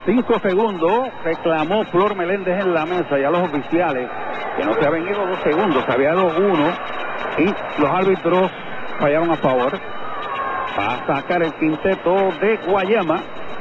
5 segundos, reclamó Flor Meléndez en la mesa y a los oficiales que no se habían ido 2 segundos, se había dado 1 y los árbitros fallaron a favor. Va a sacar el quinteto de Guayama.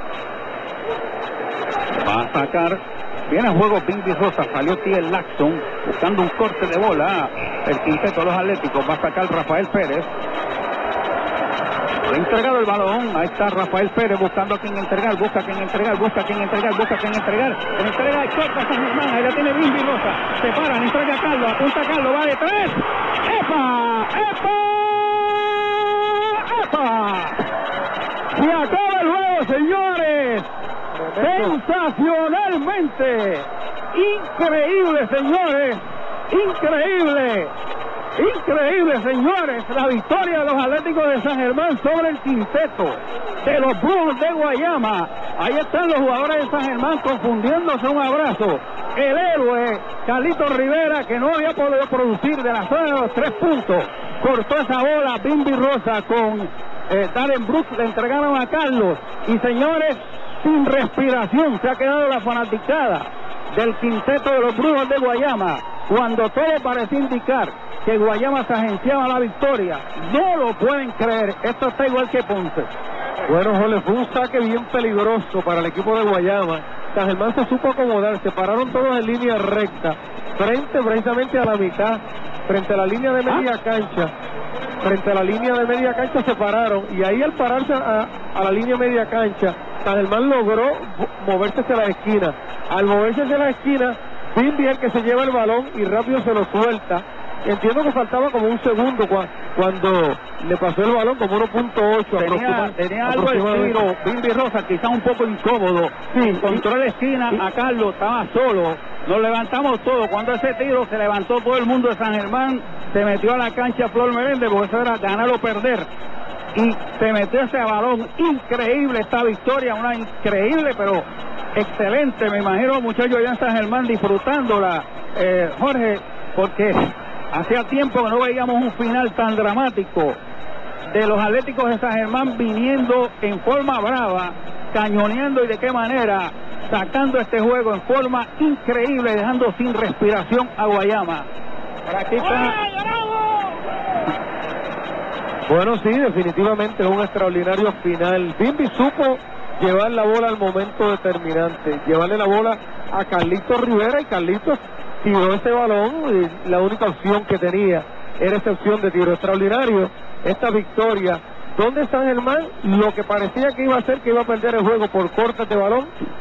Va a sacar, viene a juego Bimby Rosa, salió Tiel Laxton buscando un corte de bola. El quinteto de los Atléticos va a sacar Rafael Pérez. Le ha entregado el balón, ahí está Rafael Pérez buscando a quien entregar, busca a quien entregar, busca a quien entregar, busca a quien entregar, le entrega el corta a San Germán, ahí la tiene Bimby Rosa, se para, le entrega a Carlos, apunta a Carlos, va de 3, ¡epa! ¡epa! ¡epa! Se acaba el juego, señores, sensacionalmente, increíble, señores, increíble. Increíble, señores, la victoria de los Atléticos de San Germán sobre el quinteto de los Brujos de Guayama. Ahí están los jugadores de San Germán confundiéndose. Un abrazo. El héroe Carlitos Rivera, que no había podido producir de la zona de los 3 puntos, cortó esa bola. Bimby Rosa con Darren Brooks le entregaron a Carlos. Y señores, sin respiración se ha quedado la fanaticada del quinteto de los Brujos de Guayama, cuando todo parecía indicar que Guayama se agenciaba la victoria. No lo pueden creer, esto está igual que Ponce. Bueno, Jorge, fue un saque bien peligroso para el equipo de Guayama. San Germán se supo acomodar, se pararon todos en línea recta, frente precisamente a la mitad, frente a la línea de media cancha. Frente a la línea de media cancha se pararon, y ahí al pararse a la línea media cancha, San Germán logró moverse hacia la esquina. Al moverse hacia la esquina, Bimby es el que se lleva el balón y rápido se lo suelta. Entiendo que faltaba como un segundo cuando le pasó el balón, como 1.8. Tenía algo el tiro, Bimby Rosa, quizá un poco incómodo. Sí, encontró la esquina, a Carlos, estaba solo. Nos levantamos todos. Cuando ese tiro se levantó todo el mundo de San Germán, se metió a la cancha Flor Meléndez, porque eso era ganar o perder. Y se metió ese balón. Increíble esta victoria, una increíble, pero excelente. Me imagino los muchachos allá en San Germán disfrutándola, Jorge, porque hacía tiempo que no veíamos un final tan dramático de los Atléticos de San Germán viniendo en forma brava, cañoneando y de qué manera, sacando este juego en forma increíble, dejando sin respiración a Guayama. Por aquí está. Bueno, sí, definitivamente un extraordinario final. Bimby supo llevar la bola al momento determinante, llevarle la bola a Carlitos Rivera, y Carlitos tiró ese balón, y la única opción que tenía era esa opción de tiro. Extraordinario esta victoria, donde San Germán, lo que parecía que iba a ser que iba a perder el juego por cortes de balón,